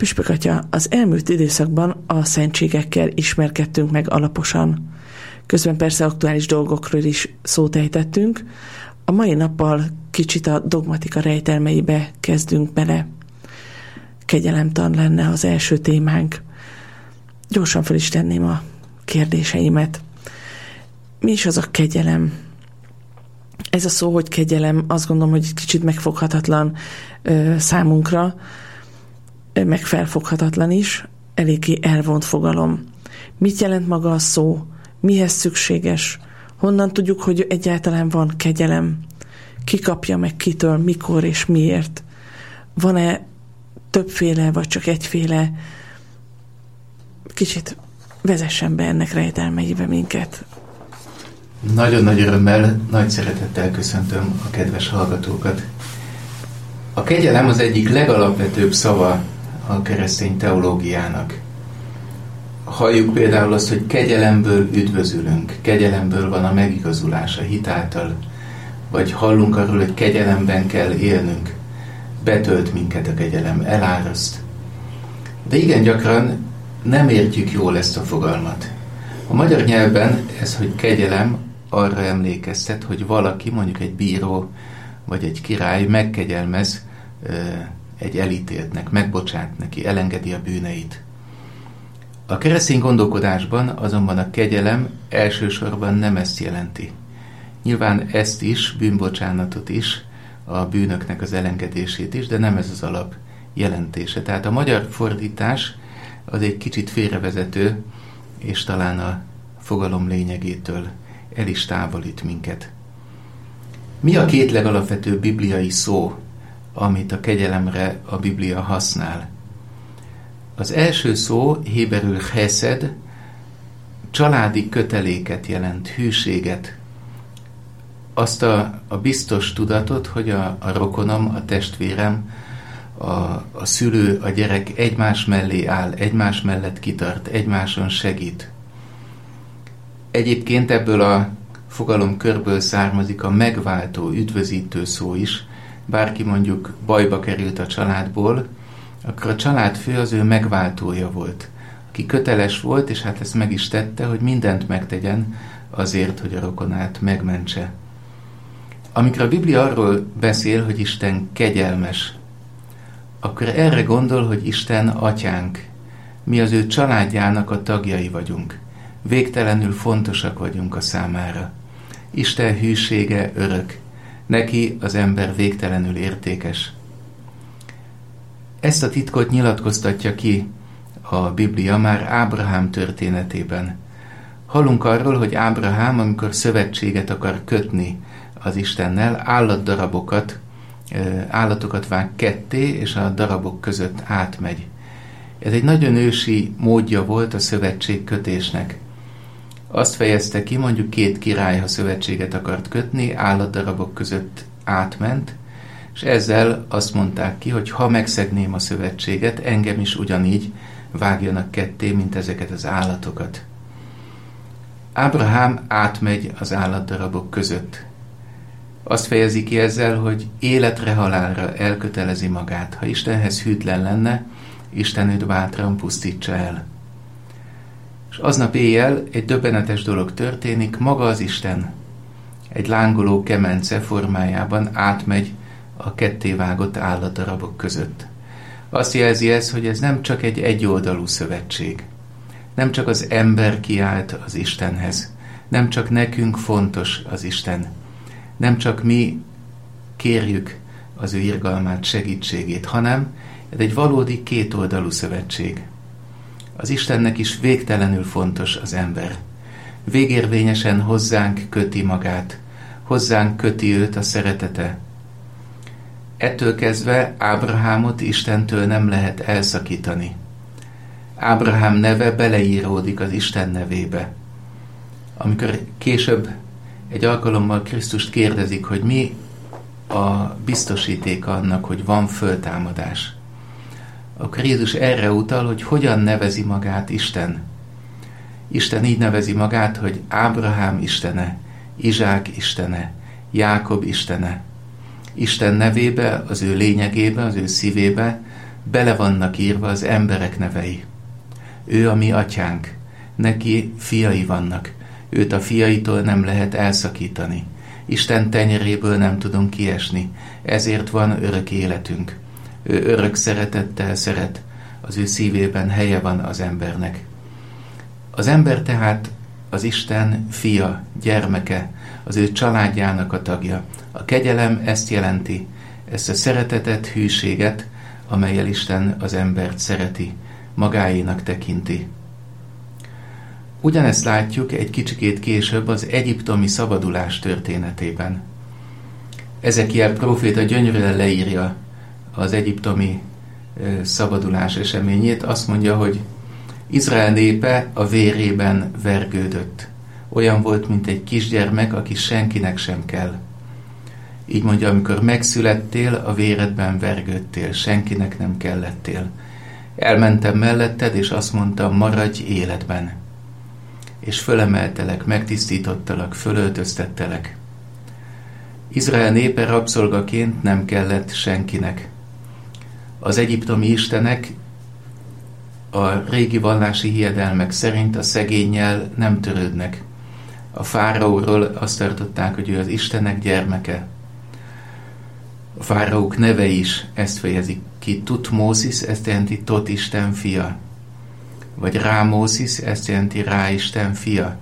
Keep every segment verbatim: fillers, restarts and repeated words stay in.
Püspök atya, az elmúlt időszakban a szentségekkel ismerkedtünk meg alaposan. Közben persze aktuális dolgokról is szót ejtettünk. A mai nappal kicsit a dogmatika rejtelmeibe kezdünk bele. Kegyelemtan lenne az első témánk. Gyorsan fel is tenném a kérdéseimet. Mi is az a kegyelem? Ez a szó, hogy kegyelem, azt gondolom, hogy kicsit megfoghatatlan ö, számunkra, ö, meg felfoghatatlan is, eléggé elvont fogalom. Mit jelent maga a szó? Mihez szükséges? Honnan tudjuk, hogy egyáltalán van kegyelem? Ki kapja meg kitől, mikor és miért? Van-e többféle, vagy csak egyféle? Kicsit vezessen be ennek rejtelmeibe minket. Nagyon nagy örömmel, nagy szeretettel köszöntöm a kedves hallgatókat. A kegyelem az egyik legalapvetőbb szava a keresztény teológiának. Halljuk például azt, hogy kegyelemből üdvözülünk, kegyelemből van a megigazulás a hit által, vagy hallunk arról, hogy kegyelemben kell élnünk, betölt minket a kegyelem, eláraszt. De igen gyakran nem értjük jól ezt a fogalmat. A magyar nyelvben ez, hogy kegyelem, arra emlékeztet, hogy valaki, mondjuk egy bíró vagy egy király megkegyelmez egy elítéltnek, megbocsát neki, elengedi a bűneit. A keresztény gondolkodásban azonban a kegyelem elsősorban nem ezt jelenti. Nyilván ezt is, bűnbocsánatot is, a bűnöknek az elengedését is, de nem ez az alap jelentése. Tehát a magyar fordítás az egy kicsit félrevezető, és talán a fogalom lényegétől el is távolít minket. Mi a két legalapvetőbb bibliai szó, amit a kegyelemre a Biblia használ? Az első szó, héberül chesed, családi köteléket jelent, hűséget. Azt a, a biztos tudatot, hogy a, a rokonom, a testvérem, a, a szülő, a gyerek egymás mellé áll, egymás mellett kitart, egymáson segít. Egyébként ebből a fogalomkörből származik a megváltó, üdvözítő szó is. Bárki mondjuk bajba került a családból, akkor a családfő az ő megváltója volt, aki köteles volt, és hát ezt meg is tette, hogy mindent megtegyen azért, hogy a rokonát megmentse. Amikor a Biblia arról beszél, hogy Isten kegyelmes, akkor erre gondol, hogy Isten atyánk, mi az ő családjának a tagjai vagyunk. Végtelenül fontosak vagyunk a számára. Isten hűsége örök. Neki az ember végtelenül értékes. Ezt a titkot nyilatkoztatja ki a Biblia már Ábrahám történetében. Hallunk arról, hogy Ábrahám, amikor szövetséget akar kötni az Istennel, állatdarabokat, állatokat vág ketté, és a darabok között átmegy. Ez egy nagyon ősi módja volt a szövetségkötésnek. Azt fejezte ki, mondjuk két király, ha szövetséget akart kötni, állatdarabok között átment, és ezzel azt mondták ki, hogy ha megszegném a szövetséget, engem is ugyanígy vágjanak ketté, mint ezeket az állatokat. Ábrahám átmegy az állatdarabok között. Azt fejezi ki ezzel, hogy életre halálra elkötelezi magát. Ha Istenhez hűtlen lenne, Isten őt bátran pusztítsa el. És aznap éjjel egy döbbenetes dolog történik, maga az Isten egy lángoló kemence formájában átmegy a kettévágott állatdarabok között. Azt jelzi ez, hogy ez nem csak egy egyoldalú szövetség. Nem csak az ember kiállt az Istenhez. Nem csak nekünk fontos az Isten. Nem csak mi kérjük az ő irgalmát, segítségét, hanem ez egy valódi kétoldalú szövetség. Az Istennek is végtelenül fontos az ember. Végérvényesen hozzánk köti magát, hozzánk köti őt a szeretete. Ettől kezdve Ábrahámot Istentől nem lehet elszakítani. Ábrahám neve beleíródik az Isten nevébe. Amikor később egy alkalommal Krisztust kérdezik, hogy mi a biztosítéka annak, hogy van föltámadás, akkor Jézus erre utal, hogy hogyan nevezi magát Isten. Isten így nevezi magát, hogy Ábrahám Istene, Izsák Istene, Jákob Istene. Isten nevébe, az ő lényegébe, az ő szívébe bele vannak írva az emberek nevei. Ő a mi atyánk, neki fiai vannak, őt a fiaitól nem lehet elszakítani. Isten tenyeréből nem tudunk kiesni, ezért van örök életünk. Ő örök szeretettel szeret, az ő szívében helye van az embernek. Az ember tehát az Isten fia, gyermeke, az ő családjának a tagja. A kegyelem ezt jelenti, ezt a szeretetet, hűséget, amellyel Isten az embert szereti, magáénak tekinti. Ugyanezt látjuk egy kicsikét később az egyiptomi szabadulás történetében. Ezekiel próféta gyönyörűen leírja az egyiptomi szabadulás eseményét, azt mondja, hogy Izrael népe a vérében vergődött. Olyan volt, mint egy kisgyermek, aki senkinek sem kell. Így mondja, amikor megszülettél, a véredben vergődtél, senkinek nem kellettél. Elmentem melletted, és azt mondtam, maradj életben. És fölemeltelek, megtisztítottalak, fölöltöztettelek. Izrael népe rabszolgaként nem kellett senkinek. Az egyiptomi istenek a régi vallási hiedelmek szerint a szegénnyel nem törődnek. A fáraóról azt tartották, hogy ő az istenek gyermeke. A fáraók neve is ezt fejezik ki. Tutmószis, ezt jelenti Tot Isten fia. Vagy Rámószis, ezt jelenti Rá Isten fia.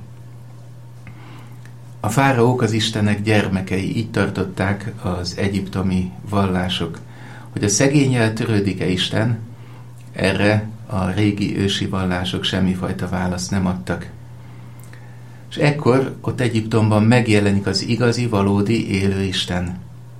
A fáraók az istenek gyermekei, így tartották az egyiptomi vallások. Hogy a szegénnyel törődik-e Isten, erre a régi ősi vallások semmifajta választ nem adtak. És ekkor ott Egyiptomban megjelenik az igazi, valódi, élő Isten,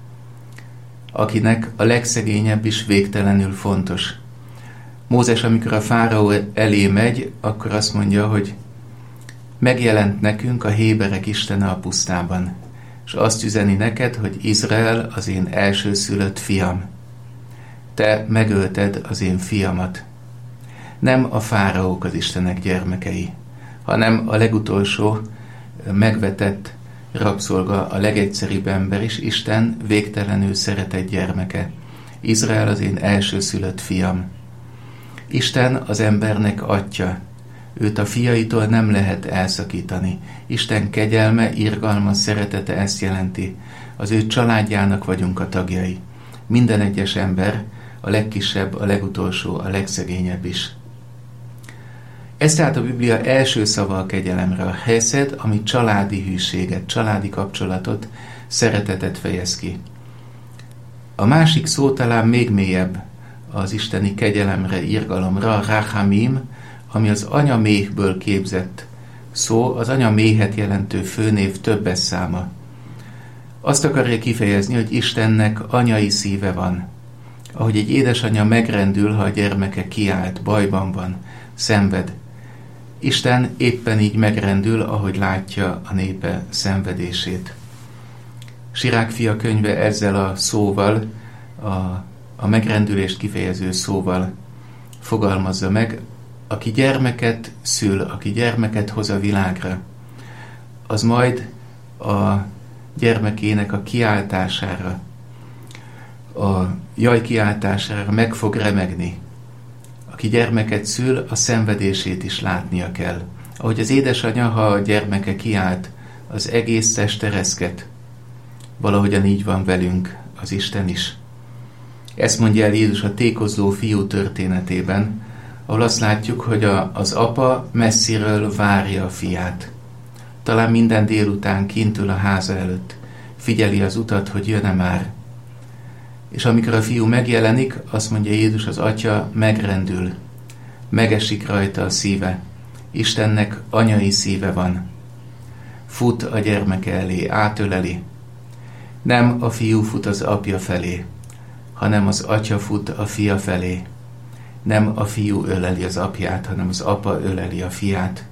akinek a legszegényebb is végtelenül fontos. Mózes, amikor a fáraó elé megy, akkor azt mondja, hogy megjelent nekünk a héberek istene a pusztában, és azt üzeni neked, hogy Izrael az én elsőszülött fiam. Te megölted az én fiamat. Nem a fáraók az istenek gyermekei, hanem a legutolsó megvetett rabszolga, a legegyszerűbb ember is, Isten végtelenül szeretett gyermeke. Izrael az én elsőszülött fiam. Isten az embernek atya. Őt a fiaitól nem lehet elszakítani. Isten kegyelme, irgalma, szeretete ezt jelenti. Az ő családjának vagyunk a tagjai. Minden egyes ember, a legkisebb, a legutolsó, a legszegényebb is. Ez tehát a Biblia első szava a kegyelemre, a heszed, ami családi hűséget, családi kapcsolatot, szeretetet fejez ki. A másik szó talán még mélyebb az isteni kegyelemre, irgalomra, a rachamim, ami az anyaméhből képzett szó, az anyaméhet jelentő főnév többes száma. Azt akarja kifejezni, hogy Istennek anyai szíve van. Ahogy egy édesanyja megrendül, ha a gyermeke kiált, bajban van, szenved. Isten éppen így megrendül, ahogy látja a népe szenvedését. Sirák fia könyve ezzel a szóval, a, a megrendülést kifejező szóval fogalmazza meg, aki gyermeket szül, aki gyermeket hoz a világra, az majd a gyermekének a kiáltására, a jaj kiáltására meg fog remegni. Aki gyermeket szül, a szenvedését is látnia kell. Ahogy az édesanyja, ha a gyermeke kiált, az egész test ereszket. Valahogyan így van velünk az Isten is. Ezt mondja el Jézus a tékozló fiú történetében, ahol azt látjuk, hogy a, az apa messziről várja a fiát. Talán minden délután kint ül a háza előtt, figyeli az utat, hogy jön-e már. És amikor a fiú megjelenik, azt mondja Jézus, az atya megrendül, megesik rajta a szíve. Istennek anyai szíve van. Fut a gyermeke elé, átöleli. Nem a fiú fut az apja felé, hanem az atya fut a fia felé. Nem a fiú öleli az apját, hanem az apa öleli a fiát.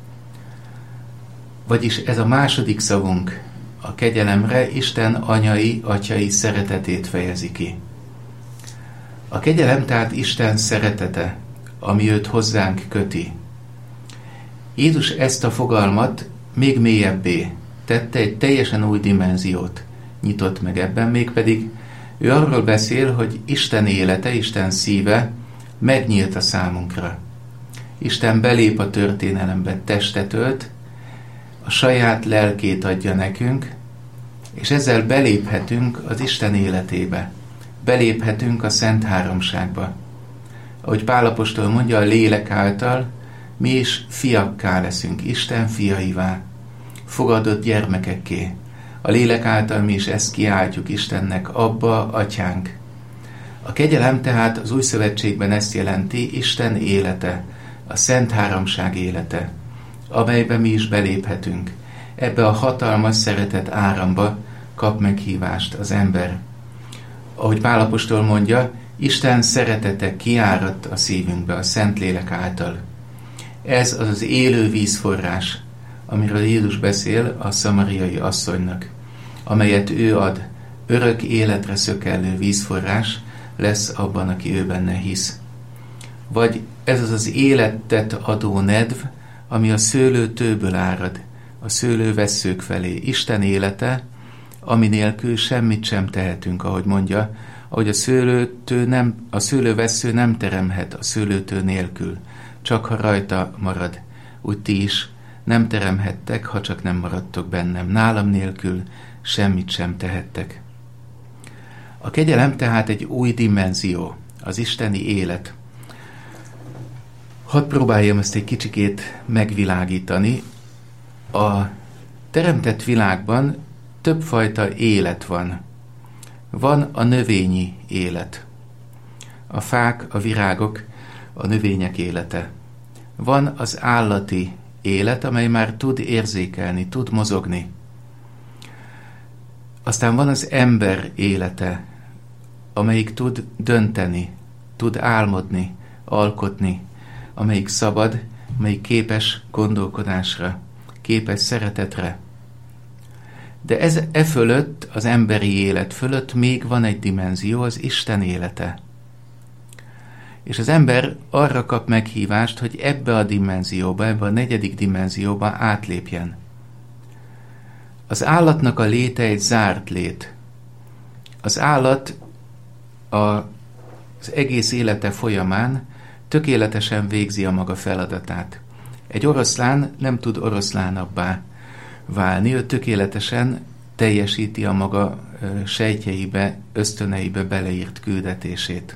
Vagyis ez a második szavunk a kegyelemre Isten anyai, atyai szeretetét fejezi ki. A kegyelem tehát Isten szeretete, ami őt hozzánk köti. Jézus ezt a fogalmat még mélyebbé tette, egy teljesen új dimenziót nyitott meg ebben, mégpedig Ő arról beszél, hogy Isten élete, Isten szíve megnyílt a számunkra. Isten belép a történelembe, testet ölt, a saját lelkét adja nekünk, és ezzel beléphetünk az Isten életébe. Beléphetünk a Szent Háromságba. Ahogy Pál apostol mondja, a lélek által mi is fiakká leszünk, Isten fiaivá, fogadott gyermekekké. A lélek által mi is ezt kiáltjuk Istennek, Abba, Atyánk. A kegyelem tehát az új szövetségben ezt jelenti, Isten élete, a Szent Háromság élete, amelybe mi is beléphetünk. Ebbe a hatalmas szeretet áramba kap meghívást az ember. Ahogy Pál apostol mondja, Isten szeretete kiáradt a szívünkbe a Szentlélek által. Ez az az élő vízforrás, amiről Jézus beszél a szamariai asszonynak, amelyet ő ad, örök életre szökellő vízforrás lesz abban, aki ő benne hisz. Vagy ez az az életet adó nedv, ami a szőlőtőből árad, a szőlővesszők felé. Isten élete, ami nélkül semmit sem tehetünk, ahogy mondja, ahogy a szőlőtő nem, a szőlővessző nem teremhet a szőlőtő nélkül, csak ha rajta marad. Úgy ti is nem teremhettek, ha csak nem maradtok bennem. Nálam nélkül semmit sem tehettek. A kegyelem tehát egy új dimenzió, az isteni élet. Hadd próbáljam ezt egy kicsikét megvilágítani. A teremtett világban többfajta élet van. Van a növényi élet. A fák, a virágok, a növények élete. Van az állati élet, amely már tud érzékelni, tud mozogni. Aztán van az ember élete, amelyik tud dönteni, tud álmodni, alkotni, amelyik szabad, amelyik képes gondolkodásra, képes szeretetre. De ez e fölött, az emberi élet fölött még van egy dimenzió, az Isten élete. És az ember arra kap meghívást, hogy ebbe a dimenzióba, ebbe a negyedik dimenzióba átlépjen. Az állatnak a léte egy zárt lét. Az állat a, az egész élete folyamán tökéletesen végzi a maga feladatát. Egy oroszlán nem tud oroszlánabbá válni, ő tökéletesen teljesíti a maga sejtjeibe, ösztöneibe beleírt küldetését.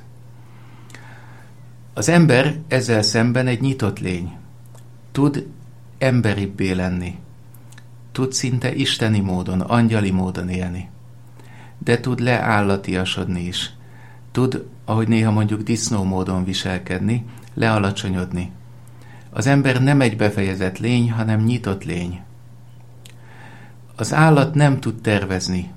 Az ember ezzel szemben egy nyitott lény. Tud emberibbé lenni. Tud szinte isteni módon, angyali módon élni. De tud leállatiasodni is. Tud, ahogy néha mondjuk disznó módon viselkedni, lealacsonyodni. Az ember nem egy befejezett lény, hanem nyitott lény. Az állat nem tud tervezni.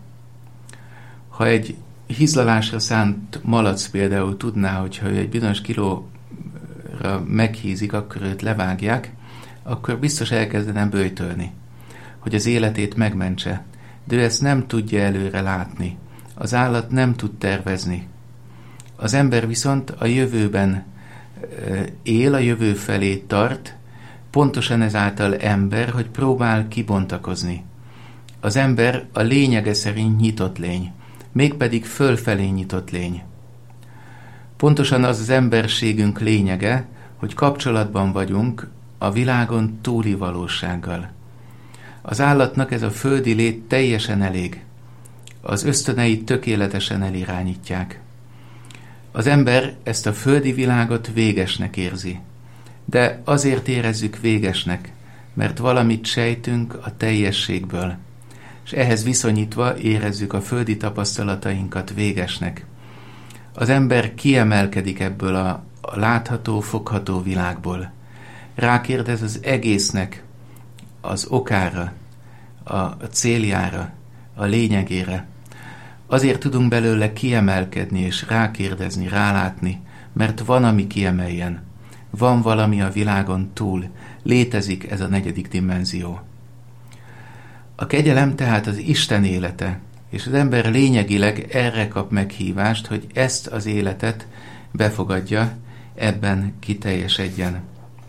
Ha egy hízlalásra szánt malac például tudná, hogyha ő egy bizonyos kilóra meghízik, akkor őt levágják, akkor biztos elkezdene böjtölni, hogy az életét megmentse. De ő ezt nem tudja előre látni. Az állat nem tud tervezni. Az ember viszont a jövőben él, a jövő felé tart, pontosan ezáltal ember, hogy próbál kibontakozni. Az ember a lényege szerint nyitott lény, mégpedig fölfelé nyitott lény. Pontosan az az emberségünk lényege, hogy kapcsolatban vagyunk a világon túli valósággal. Az állatnak ez a földi lét teljesen elég. Az ösztöneit tökéletesen elirányítják. Az ember ezt a földi világot végesnek érzi. De azért érezzük végesnek, mert valamit sejtünk a teljességből. És ehhez viszonyítva érezzük a földi tapasztalatainkat végesnek. Az ember kiemelkedik ebből a, a látható, fogható világból. Rákérdez az egésznek, az okára, a, a céljára, a lényegére. Azért tudunk belőle kiemelkedni és rákérdezni, rálátni, mert van, ami kiemeljen. Van valami a világon túl. Létezik ez a negyedik dimenzió. A kegyelem tehát az Isten élete, és az ember lényegileg erre kap meghívást, hogy ezt az életet befogadja, ebben kiteljesedjen.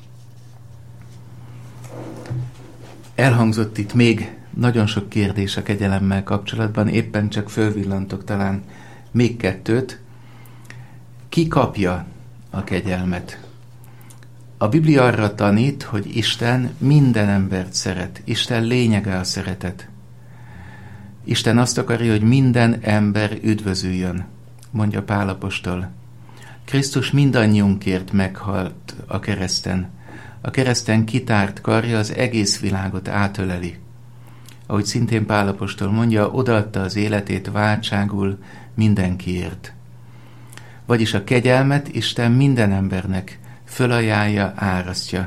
Elhangzott itt még nagyon sok kérdés a kegyelemmel kapcsolatban, éppen csak fölvillantok talán Még kettőt. Ki kapja a kegyelmet? A Biblia arra tanít, hogy Isten minden embert szeret. Isten lényege a szeretet. Isten azt akarja, hogy minden ember üdvözüljön, mondja Pál apostol. Krisztus mindannyiunkért meghalt a kereszten. A kereszten kitárt karja az egész világot átöleli. Ahogy szintén Pál apostol mondja, odaadta az életét váltságul mindenkiért. Vagyis a kegyelmet Isten minden embernek fölajánlja, árasztja.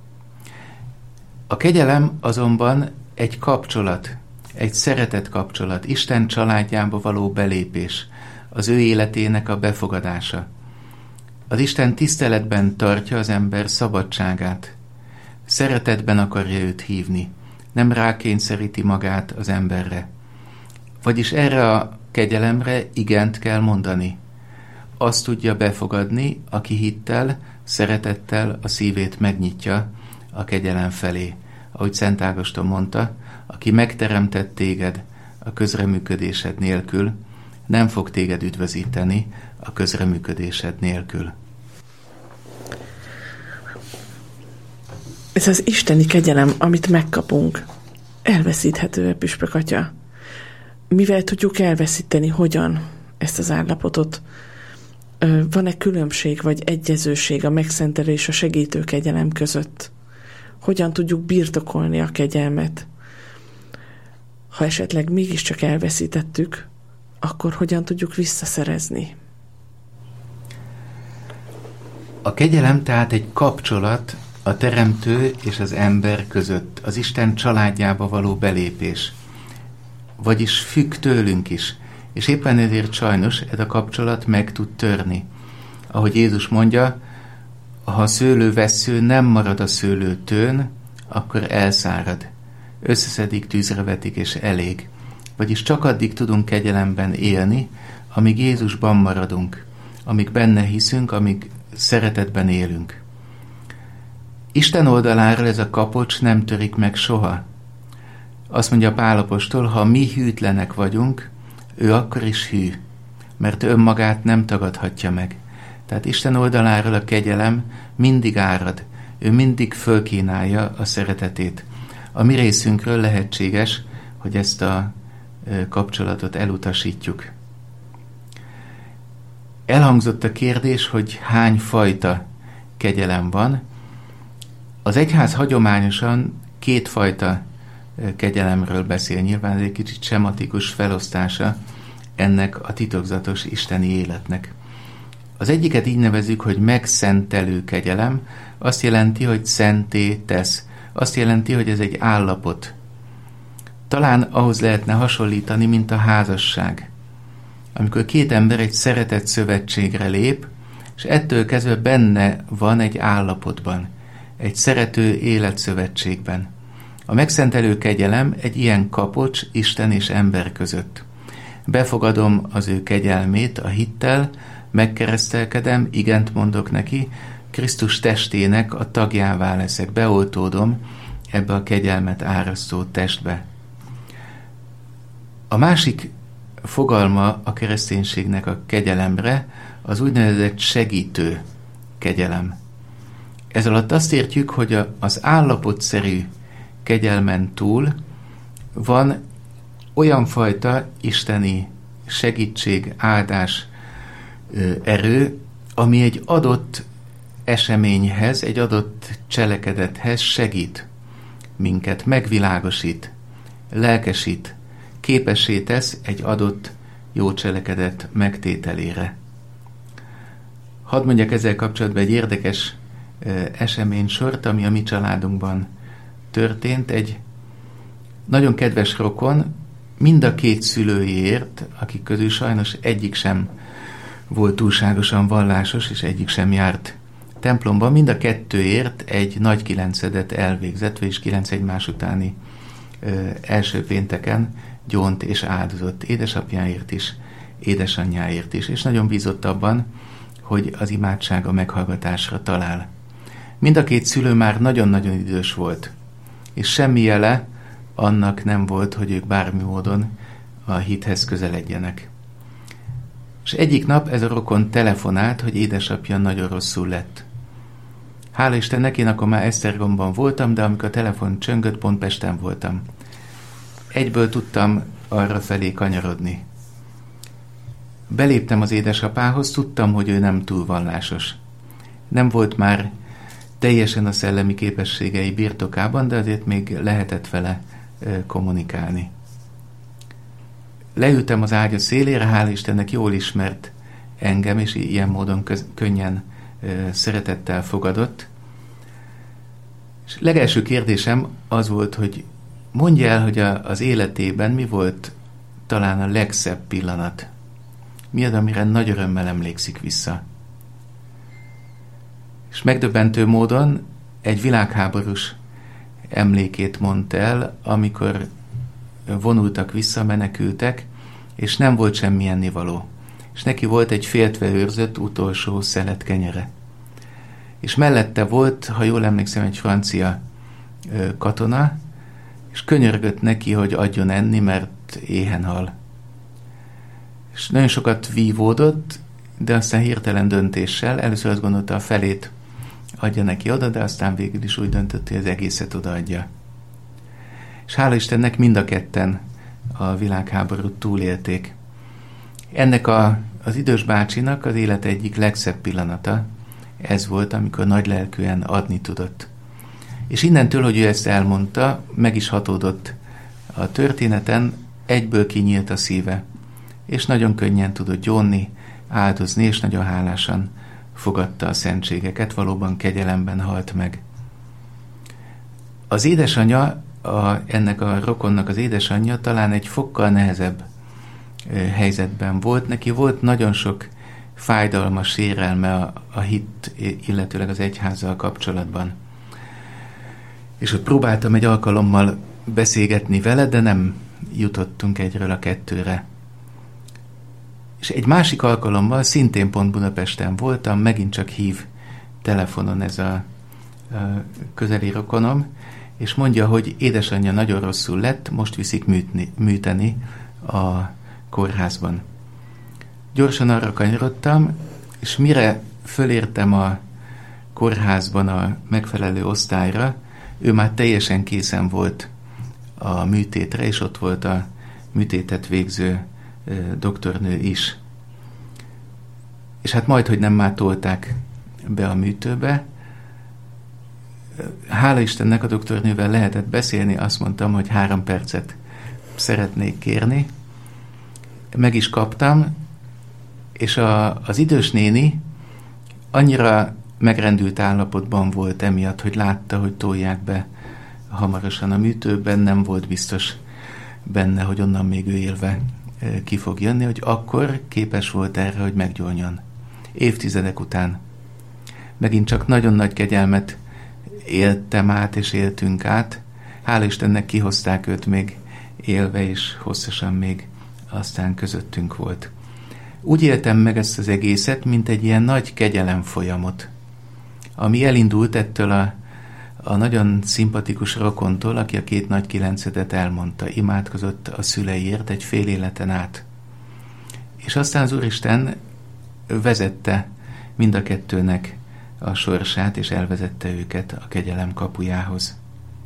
A kegyelem azonban egy kapcsolat, egy szeretet kapcsolat, Isten családjába való belépés, az ő életének a befogadása. Az Isten tiszteletben tartja az ember szabadságát. Szeretetben akarja őt hívni, nem rákényszeríti magát az emberre. Vagyis erre a kegyelemre igent kell mondani. Azt tudja befogadni, aki hittel, szeretettel a szívét megnyitja a kegyelem felé. Ahogy Szent Ágoston mondta, aki megteremtett téged a közreműködésed nélkül, nem fog téged üdvözíteni a közreműködésed nélkül. Ez az isteni kegyelem, amit megkapunk, elveszíthető, püspök atya. Mivel tudjuk elveszíteni, hogyan ezt az állapotot? Van-e különbség vagy egyezőség a megszentelő és a segítő kegyelem között? Hogyan tudjuk birtokolni a kegyelmet? Ha esetleg mégiscsak elveszítettük, akkor hogyan tudjuk visszaszerezni? A kegyelem tehát egy kapcsolat a teremtő és az ember között, az Isten családjába való belépés. Vagyis függ tőlünk is, és éppen ezért sajnos ez a kapcsolat meg tud törni. Ahogy Jézus mondja, ha a szőlővessző nem marad a szőlőtőn, akkor elszárad. Összeszedik, tűzre vetik, és elég. Vagyis csak addig tudunk kegyelemben élni, amíg Jézusban maradunk, amíg benne hiszünk, amíg szeretetben élünk. Isten oldaláról ez a kapocs nem törik meg soha. Azt mondja Pál apostol, ha mi hűtlenek vagyunk, ő akkor is hű, mert önmagát nem tagadhatja meg. Tehát Isten oldaláról a kegyelem mindig árad, ő mindig fölkínálja a szeretetét. A mi részünkről lehetséges, hogy ezt a kapcsolatot elutasítjuk. Elhangzott a kérdés, hogy hány fajta kegyelem van. Az egyház hagyományosan kétfajta kegyelemről beszél. Nyilván ez egy kicsit sematikus felosztása ennek a titokzatos isteni életnek. Az egyiket így nevezzük, hogy megszentelő kegyelem. Azt jelenti, hogy szenté tesz. Azt jelenti, hogy ez egy állapot. Talán ahhoz lehetne hasonlítani, mint a házasság. Amikor két ember egy szeretett szövetségre lép, és ettől kezdve benne van egy állapotban, egy szerető életszövetségben. A megszentelő kegyelem egy ilyen kapocs Isten és ember között. Befogadom az ő kegyelmét a hittel, megkeresztelkedem, igent mondok neki, Krisztus testének a tagjává leszek, beoltódom ebbe a kegyelmet árasztó testbe. A másik fogalma a kereszténységnek a kegyelemre az úgynevezett segítő kegyelem. Ez alatt azt értjük, hogy az állapotszerű kegyelmen túl van olyan fajta isteni segítség, áldás, erő, ami egy adott eseményhez, egy adott cselekedethez segít minket, megvilágosít, lelkesít, képessé tesz egy adott jó cselekedet megtételére. Hadd mondjak ezzel kapcsolatban egy érdekes eseménysort, ami a mi családunkban történt. Egy nagyon kedves rokon mind a két szülőjéért, akik közül sajnos egyik sem volt túlságosan vallásos, és egyik sem járt templomban, mind a kettőért egy nagy kilencedet elvégzett, vagyis kilenc egymás utáni ö, első pénteken gyónt és áldozott édesapjáért is, édesanyjáért is, és nagyon bízott abban, hogy az imádsága meghallgatásra talál. Mind a két szülő már nagyon-nagyon idős volt, és semmi jele annak nem volt, hogy ők bármi módon a hithez közeledjenek. És egyik nap ez a rokon telefonált, hogy édesapja nagyon rosszul lett. Hála Istennek, én akkor már Esztergomban voltam, de amikor a telefon csöngött, pont Pesten voltam. Egyből tudtam arra felé kanyarodni. Beléptem az édesapához, tudtam, hogy ő nem túl vallásos. Nem volt már teljesen a szellemi képességei birtokában, de azért még lehetett vele kommunikálni. Leültem az ágya szélére, hála Istennek jól ismert engem, és ilyen módon köz, könnyen ö, szeretettel fogadott. És legelső kérdésem az volt, hogy mondja el, hogy a, az életében mi volt talán a legszebb pillanat. Mi az, amire nagy örömmel emlékszik vissza. És megdöbbentő módon egy világháborús emlékét mondta el, amikor vonultak vissza, menekültek, és nem volt semmi ennivaló. És neki volt egy féltve őrzött utolsó szelet kenyere. És mellette volt, ha jól emlékszem, egy francia ö, katona, és könyörgött neki, hogy adjon enni, mert éhen hal. És nagyon sokat vívódott, de aztán hirtelen döntéssel, először azt gondolta, a felét adja neki oda, de aztán végül is úgy döntött, hogy az egészet odaadja. És hála Istennek mind a ketten a világháborút túlélték. Ennek a, az idős bácsinak az élet egyik legszebb pillanata ez volt, amikor nagylelkűen adni tudott. És innentől, hogy ő ezt elmondta, meg is hatódott a történeten, egyből kinyílt a szíve, és nagyon könnyen tudott gyónni, áldozni, és nagyon hálásan fogadta a szentségeket, valóban kegyelemben halt meg. Az édesanyja, a, ennek a rokonnak az édesanyja talán egy fokkal nehezebb ö, helyzetben volt. Neki volt nagyon sok fájdalmas sérelme a, a hit, illetőleg az egyházzal kapcsolatban. És ott próbáltam egy alkalommal beszélgetni vele, de nem jutottunk egyről a kettőre. És egy másik alkalommal, szintén pont Budapesten voltam, megint csak hív telefonon ez a, a közeli rokonom, és mondja, hogy édesanyja nagyon rosszul lett, most viszik műtni, műteni a kórházban. Gyorsan arra kanyarodtam, és mire fölértem a kórházban a megfelelő osztályra, ő már teljesen készen volt a műtétre, és ott volt a műtétet végző doktornő is. És hát majd, hogy nem már tolták be a műtőbe. Hála Istennek a doktornővel lehetett beszélni, azt mondtam, hogy három percet szeretnék kérni. Meg is kaptam, és a, az idős néni annyira megrendült állapotban volt emiatt, hogy látta, hogy tolják be hamarosan a műtőben, nem volt biztos benne, hogy onnan még ő élve ki fog jönni, hogy akkor képes volt erre, hogy meggyónjon. Évtizedek után. Megint csak nagyon nagy kegyelmet éltem át, és éltünk át. Hála Istennek kihozták őt még élve, és hosszasan még aztán közöttünk volt. Úgy éltem meg ezt az egészet, mint egy ilyen nagy kegyelem folyamot, ami elindult ettől a, a nagyon szimpatikus rokontól, aki a két nagy kilencedet elmondta, imádkozott a szüleiért egy fél életen át. És aztán az Úristen vezette mind a kettőnek a sorsát, és elvezette őket a kegyelem kapujához.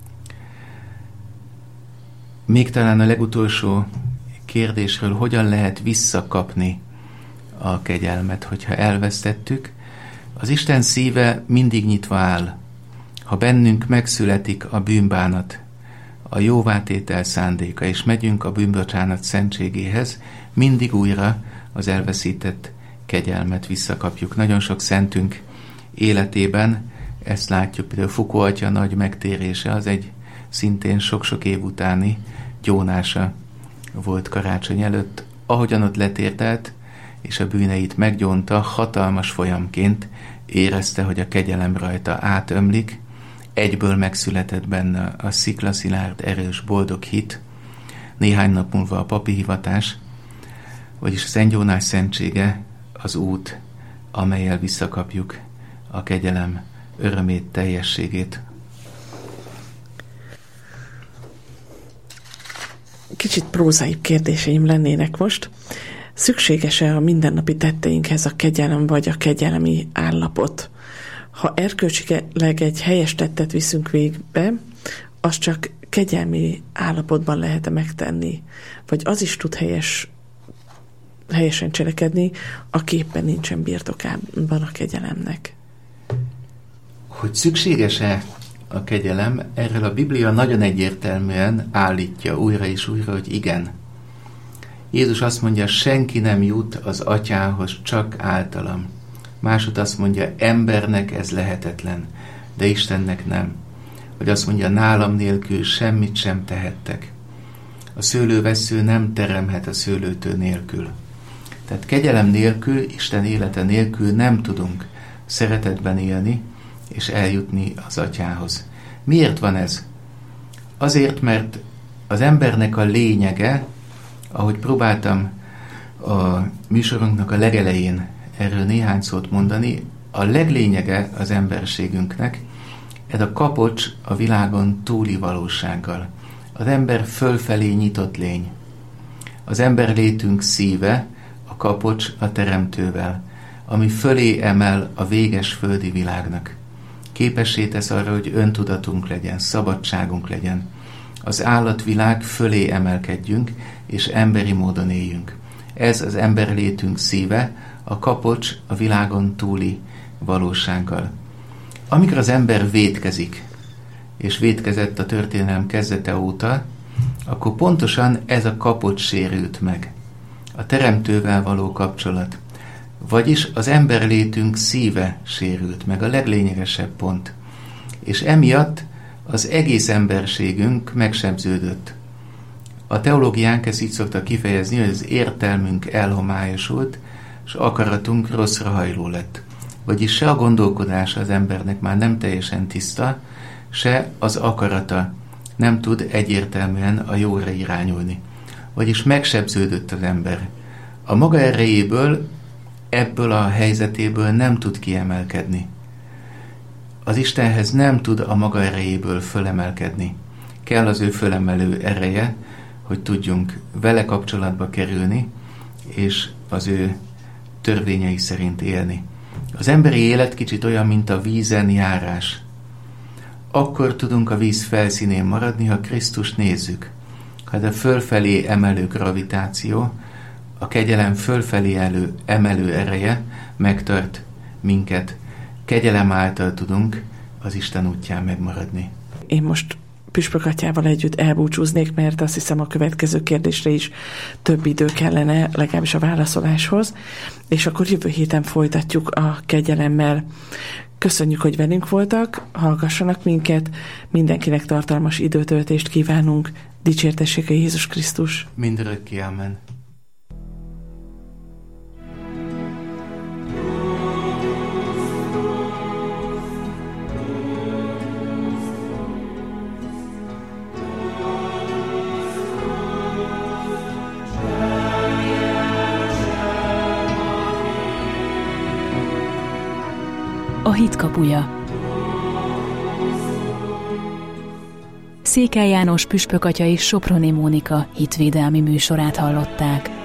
Még talán a legutolsó kérdésről, hogyan lehet visszakapni a kegyelmet, hogyha elvesztettük. Az Isten szíve mindig nyitva áll. Ha bennünk megszületik a bűnbánat, a jóvátétel szándéka, és megyünk a bűnbocsánat szentségéhez, mindig újra az elveszített kegyelmet visszakapjuk. Nagyon sok szentünk életében ezt látjuk, például Fukó atya nagy megtérése, az egy szintén sok-sok év utáni gyónása volt karácsony előtt. Ahogyan ott letértelt, és a bűneit meggyónta, hatalmas folyamként érezte, hogy a kegyelem rajta átömlik, egyből megszületett benne a sziklaszilárd, erős, boldog hit, néhány nap múlva a papi hivatás, vagyis a szentgyónás szentsége az út, amellyel visszakapjuk a kegyelem örömét, teljességét. Kicsit prózaibb kérdéseim lennének most. Szükséges-e a mindennapi tetteinkhez a kegyelem vagy a kegyelemi állapot? Ha erkölcsileg egy helyes tettet viszünk végbe, az csak kegyelmi állapotban lehet megtenni, vagy az is tud helyes, helyesen cselekedni, aki éppen nincsen birtokában a kegyelemnek. Hogy szükséges-e a kegyelem, erről a Biblia nagyon egyértelműen állítja újra és újra, hogy igen. Jézus azt mondja, senki nem jut az atyához, csak általam. Másod azt mondja, embernek ez lehetetlen, de Istennek nem. Vagy azt mondja, nálam nélkül semmit sem tehettek. A szőlővessző nem teremhet a szőlőtő nélkül. Tehát kegyelem nélkül, Isten élete nélkül nem tudunk szeretetben élni, és eljutni az atyához. Miért van ez? Azért, mert az embernek a lényege, ahogy próbáltam a műsorunknak a legelején erről néhány szót mondani, a leglényege az emberségünknek, ez a kapocs a világon túli valósággal. Az ember fölfelé nyitott lény. Az ember létünk szíve, a kapocs a teremtővel, ami fölé emel a véges földi világnak. Képessé tesz arra, hogy öntudatunk legyen, szabadságunk legyen. Az állatvilág fölé emelkedjünk, és emberi módon éljünk. Ez az ember létünk szíve, a kapocs a világon túli valósággal. Amikor az ember vétkezik, és vétkezett a történelem kezdete óta, akkor pontosan ez a kapocs sérült meg. A teremtővel való kapcsolat. Vagyis az emberlétünk szíve sérült meg, a leglényegesebb pont. És emiatt az egész emberségünk megsebződött. A teológiánk ezt így szokta kifejezni, hogy az értelmünk elhomályosult, és akaratunk rosszra hajló lett. Vagyis se a gondolkodása az embernek már nem teljesen tiszta, se az akarata nem tud egyértelműen a jóra irányulni. Vagyis megsebződött az ember. A maga erejéből, ebből a helyzetéből nem tud kiemelkedni. Az Istenhez nem tud a maga erejéből fölemelkedni. Kell az ő fölemelő ereje, hogy tudjunk vele kapcsolatba kerülni, és az ő törvényei szerint élni. Az emberi élet kicsit olyan, mint a vízen járás. Akkor tudunk a víz felszínén maradni, ha Krisztust nézzük. Ha a fölfelé emelő gravitáció, a kegyelem fölfelé elő, emelő ereje megtart minket. Kegyelem által tudunk az Isten útján megmaradni. Én most Püspök atyával együtt elbúcsúznék, mert azt hiszem a következő kérdésre is több idő kellene, legalábbis a válaszoláshoz, és akkor jövő héten folytatjuk a kegyelemmel. Köszönjük, hogy velünk voltak, hallgassanak minket, mindenkinek tartalmas időtöltést kívánunk, dicsértessék a Jézus Krisztus. Mindörökké, amen. A hit kapuja. Székely János püspök atya és Soproni Mónika hitvédelmi műsorát hallották.